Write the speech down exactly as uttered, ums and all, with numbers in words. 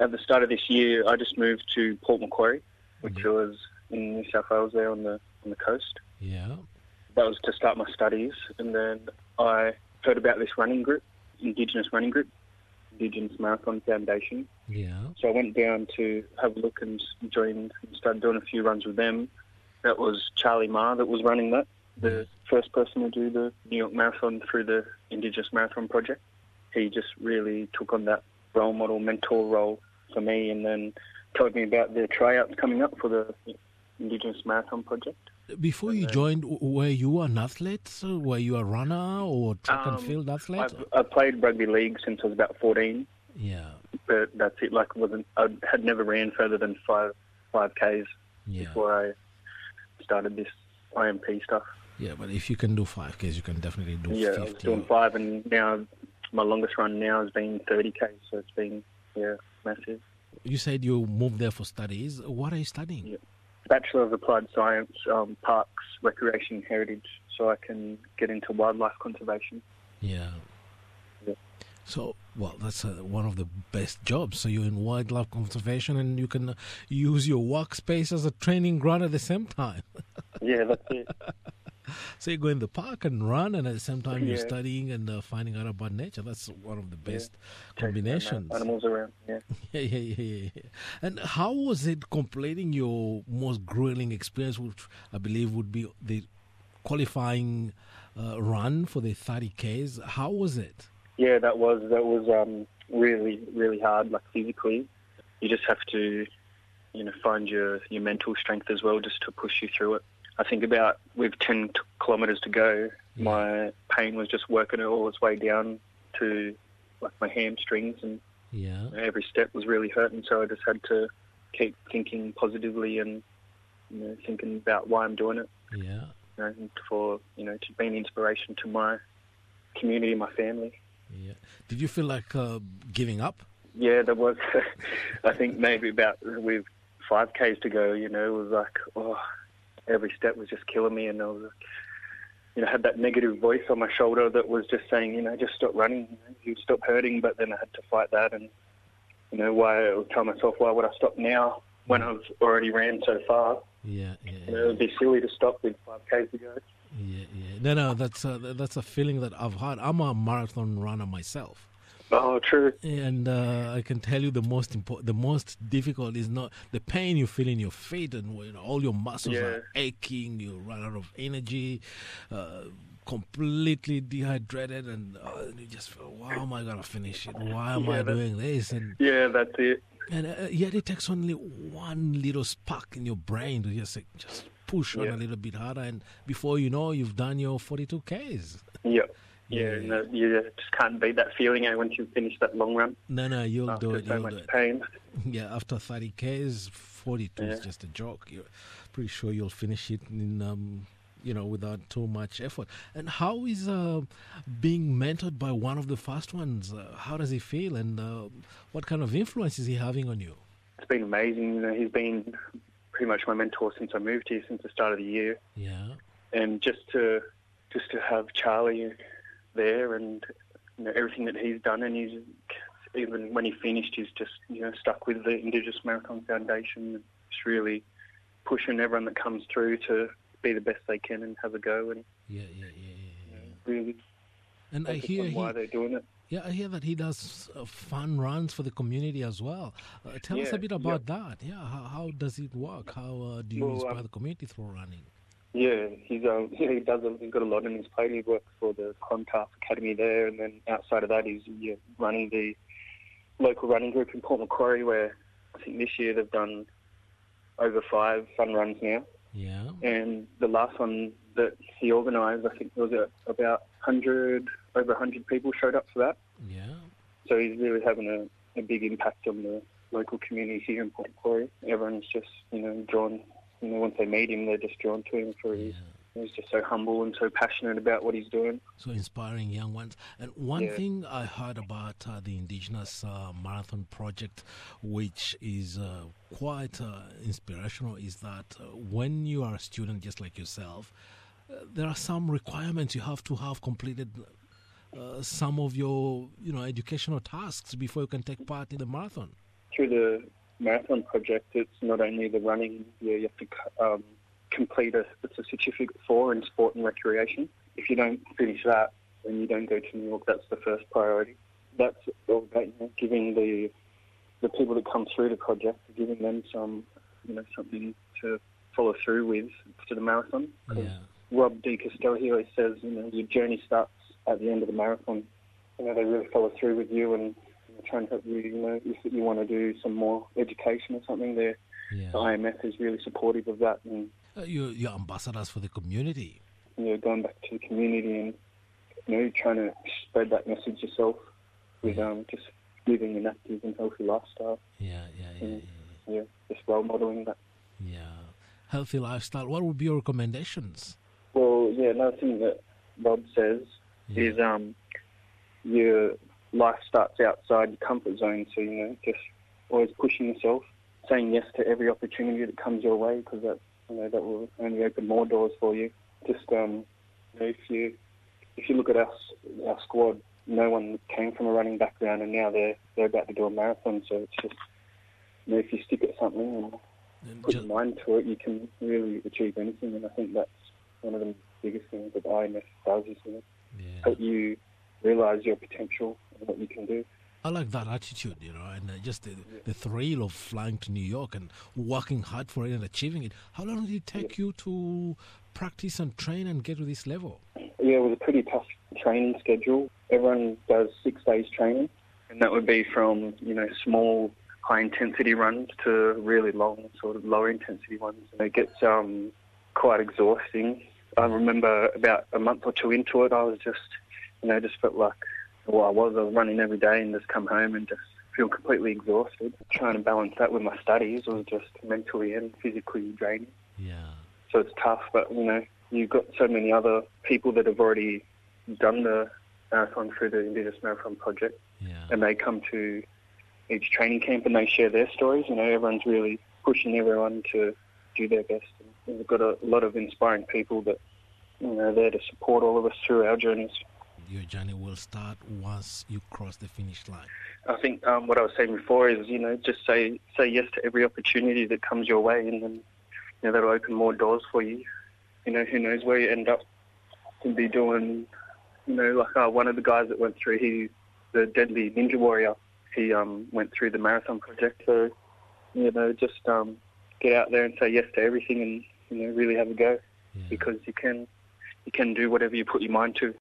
at the start of this year, I just moved to Port Macquarie, which Yeah. was in New South Wales there on the on the coast. Yeah. That was to start my studies, and then I heard about this running group, Indigenous running group, Indigenous Marathon Foundation. Yeah. So I went down to have a look and joined and started doing a few runs with them. That was Charlie Ma that was running that, the first person to do the New York Marathon through the Indigenous Marathon Project. He just really took on that role model, mentor role for me, and then told me about the tryouts coming up for the Indigenous Marathon Project. Before you joined, w- were you an athlete? So were you a runner or track and Um, field athlete? I've, I played rugby league since I was about fourteen, Yeah. but that's it. Like, wasn't I had never ran further than five five k's Yeah. before I started this I M P stuff. Yeah, but if you can do five Ks, you can definitely do Yeah, I was fifty. doing five, and now my longest run now has been thirty k's, so it's been yeah massive. You said you moved there for studies. What are you studying? Yeah. Bachelor of Applied Science, um, Parks, Recreation, and Heritage, so I can get into wildlife conservation. Yeah. Yeah. So, well, that's uh, one of the best jobs. So you're in wildlife conservation and you can uh, use your workspace as a training ground at the same time. Yeah, that's it. So you go in the park and run, and at the same time you're Yeah. studying and uh, finding out about nature. That's one of the best Chasing combinations. animals around. Yeah. Yeah, yeah, yeah, yeah, yeah. And how was it completing your most grueling experience, which I believe would be the qualifying uh, run for the thirty Ks? How was it? Yeah, that was that was um, really really hard. Like physically, you just have to, you know, find your your mental strength as well, just to push you through it. I think about with ten t- kilometres to go, Yeah. my pain was just working it all its way down to like my hamstrings, and Yeah, every step was really hurting. So I just had to keep thinking positively and, you know, thinking about why I'm doing it. yeah, You know, and for you know to be an inspiration to my community, my family. yeah. Did you feel like uh, giving up? Yeah, there was. I think maybe about with five k's to go. You know, it was like, oh, every step was just killing me, and I was, like, you know, had that negative voice on my shoulder that was just saying, you know, just stop running, you know, you stop hurting. But then I had to fight that, and you know, why I would tell myself, why would I stop now when I've already ran so far? Yeah, yeah, You know, it would be silly to stop with five k's to go. yeah, yeah. No, no, that's a, that's a feeling that I've had. I'm a marathon runner myself. Oh, true. And uh, I can tell you the most important, the most difficult is not the pain you feel in your feet, and when all your muscles Yeah. are aching, you run out of energy, uh, completely dehydrated, and uh, you just feel, why am I gonna finish it? Why am Yeah, I that's- doing this? And Yeah, that's it. and uh, yet it takes only one little spark in your brain to just like, just push on Yeah. a little bit harder, and before you know, you've done your forty-two Ks. Yeah. Yeah. Yeah, no, you just can't beat that feeling eh, once you finish that long run No, no, you'll after do it. so You'll much do it. pain. Yeah, after thirty Ks, forty-two is Yeah. just a joke. You're pretty sure you'll finish it in, um, you know, without too much effort. And how is uh, being mentored by one of the first ones? Uh, how does he feel, and uh, what kind of influence is he having on you? It's been amazing. You know, he's been pretty much my mentor since I moved here, since the start of the year. Yeah, And just to just to have Charlie there, and you know, everything that he's done, and he's even when he finished, he's just you know stuck with the Indigenous Marathon Foundation. Just really pushing everyone that comes through to be the best they can and have a go, and yeah, yeah, yeah, yeah. yeah. really And I focus hear on he, why they're doing it. yeah, I hear that he does uh, fun runs for the community as well. Uh, tell us Yeah, a bit about that. Yeah, how, how does it work? How uh, do you Well, inspire um, the community through running? Yeah, he's um, yeah, he does. A, he's got a lot on his plate. He works for the Clontarf Academy there, and then outside of that, he's yeah, running the local running group in Port Macquarie, where I think this year they've done over five fun runs now. Yeah, And the last one that he organised, I think there was a, about hundred, over a hundred people showed up for that. yeah. So he's really having a, a big impact on the local community here in Port Macquarie. Everyone's just you know drawn. You know, once they meet him, they're just drawn to him for his. Yeah. He's just so humble and so passionate about what he's doing. So inspiring young ones. And one Yeah. thing I heard about uh, the Indigenous uh, Marathon Project, which is uh, quite uh, inspirational, is that uh, when you are a student just like yourself, uh, there are some requirements. You have to have completed uh, some of your, you know, educational tasks before you can take part in the marathon. through the marathon project, it's not only the running. Yeah, you have to um, complete a it's a certificate for in sport and recreation. If you don't finish that, then you don't go to New York. That's the first priority. That's all about, you know, giving the the people that come through the project, giving them some, you know, something to follow through with to the marathon. Yeah. Rob De Castello, he always says, you know, your journey starts at the end of the marathon. You know, they really follow through with you and, you know, try and help you. You know, if you want to do some more education or something, there, Yeah. the I M F is really supportive of that. And Uh, you're, you're ambassadors for the community. you know, going back to the community and, you know, trying to spread that message yourself with Yeah. um, just living an active and healthy lifestyle. Yeah, yeah, yeah, And, yeah. yeah, just role modelling that. Yeah. Healthy lifestyle. What would be your recommendations? Well, yeah, another thing that Rob says Yeah. is um, your life starts outside your comfort zone. So, you know, just always pushing yourself, saying yes to every opportunity that comes your way, because that, you know, that will only open more doors for you. Just, um, you know, if you if you look at us, our squad, no one came from a running background, and now they're they're about to do a marathon. So it's just, you know, if you stick at something and And put ju- your mind to it, you can really achieve anything. And I think that's one of the biggest things that I M F does, is, you know, yeah. help you realise your potential and what you can do. I like that attitude, you know, and uh, just the, the thrill of flying to New York and working hard for it and achieving it. How long did it take you to practice and train and get to this level? Yeah, it was a pretty tough training schedule. Everyone does six days training, and that would be from, you know, small high-intensity runs to really long, sort of lower-intensity ones. And it gets um, quite exhausting. I remember about a month or two into it, I was just, you know, just felt like, well, I was, I was running every day and just come home and just feel completely exhausted. Trying to balance that with my studies was just mentally and physically draining. Yeah. So it's tough, but, you know, you've got so many other people that have already done the marathon through the Indigenous Marathon Project, Yeah. and they come to each training camp and they share their stories. You know, everyone's really pushing everyone to do their best. And we've got a lot of inspiring people that, you know, are there to support all of us through our journeys. Your journey will start once you cross the finish line. I think um, what I was saying before is, you know, just say say yes to every opportunity that comes your way, and then, you know, that'll open more doors for you. You know, who knows where you end up. Could be doing, you know, like uh, one of the guys that went through, he, the Deadly Ninja Warrior, he um, went through the marathon project. So, you know, just um, get out there and say yes to everything, and, you know, really have a go, Yeah. because you can you can do whatever you put your mind to.